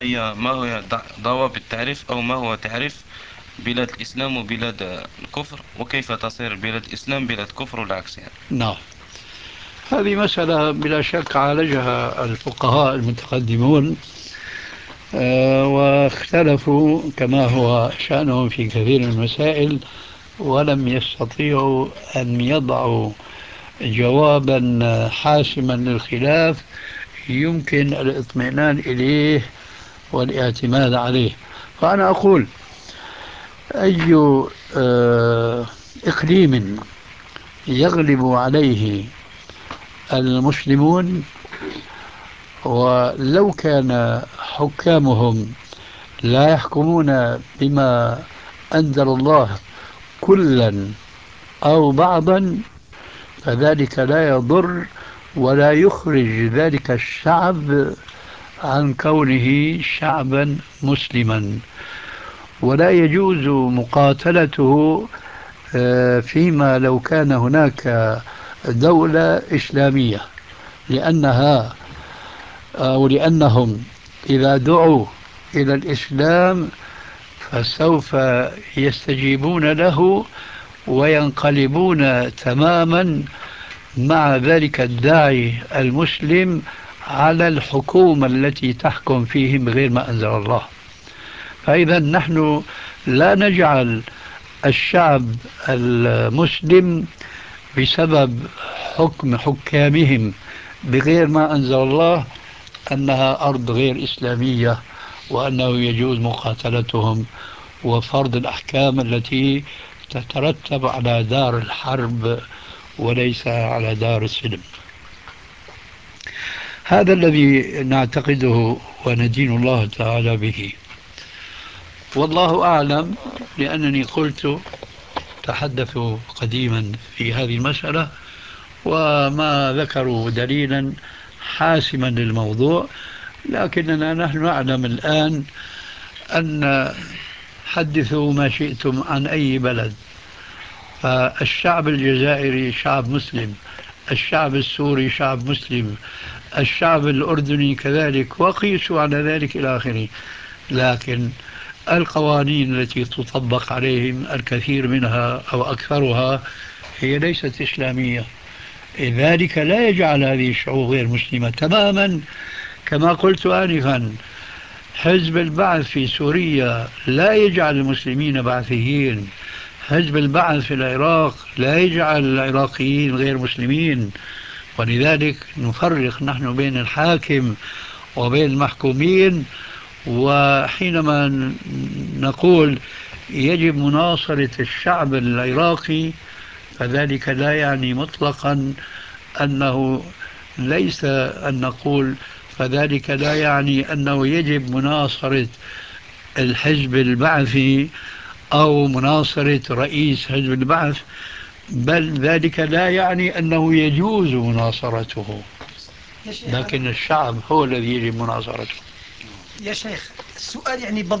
هي ما هو ضوابط تعريف، أو ما هو تعريف بلاد الإسلام وبلاد الكفر، وكيف تصير بلاد الإسلام بلاد كفر والعكس يعني؟ نعم. هذه مسألة بلا شك عالجها الفقهاء المتقدمون، واختلفوا كما هو شأنهم في كثير من المسائل، ولم يستطيعوا أن يضعوا جوابا حاسما للخلاف يمكن الاطمئنان إليه والاعتماد عليه. فأنا أقول أي إقليم يغلب عليه المسلمون، ولو كان حكامهم لا يحكمون بما أنزل الله كلا أو بعضا، فذلك لا يضر ولا يخرج ذلك الشعب عن كونه شعبا مسلما، ولا يجوز مقاتلته فيما لو كان هناك دولة إسلامية، لأنها أو لأنهم إذا دعوا إلى الإسلام فسوف يستجيبون له وينقلبون تماما مع ذلك الداعي المسلم على الحكومة التي تحكم فيهم بغير ما أنزل الله. فإذا نحن لا نجعل الشعب المسلم بسبب حكم حكامهم بغير ما أنزل الله أنها أرض غير إسلامية، وأنه يجوز مقاتلتهم وفرض الأحكام التي تترتب على دار الحرب وليس على دار السلم. هذا الذي نعتقده وندين الله تعالى به، والله أعلم. لأنني قلت تحدثوا قديما في هذه المسألة وما ذكروا دليلا حاسما للموضوع، لكننا نحن نعلم الآن أن حدثوا ما شئتم عن أي بلد، فالشعب الجزائري شعب مسلم، الشعب السوري شعب مسلم، الشعب الأردني كذلك، وقيسوا على ذلك إلى آخره. لكن القوانين التي تطبق عليهم الكثير منها أو أكثرها هي ليست إسلامية، ذلك لا يجعل هذه الشعوب غير مسلمة تماما. كما قلت آنفا، حزب البعث في سوريا لا يجعل المسلمين بعثيين، حزب البعث في العراق لا يجعل العراقيين غير مسلمين. ولذلك نفرق نحن بين الحاكم وبين المحكومين. وحينما نقول يجب مناصرة الشعب العراقي، فذلك لا يعني مطلقا أنه ليس أن نقول فذلك لا يعني أنه يجب مناصرة الحزب البعثي أو مناصرة رئيس حزب البعث، بل ذلك لا يعني أنه يجوز مناصرته، يا شيخ لكن الشعب هو الذي يجب مناصرته. يا شيخ السؤال يعني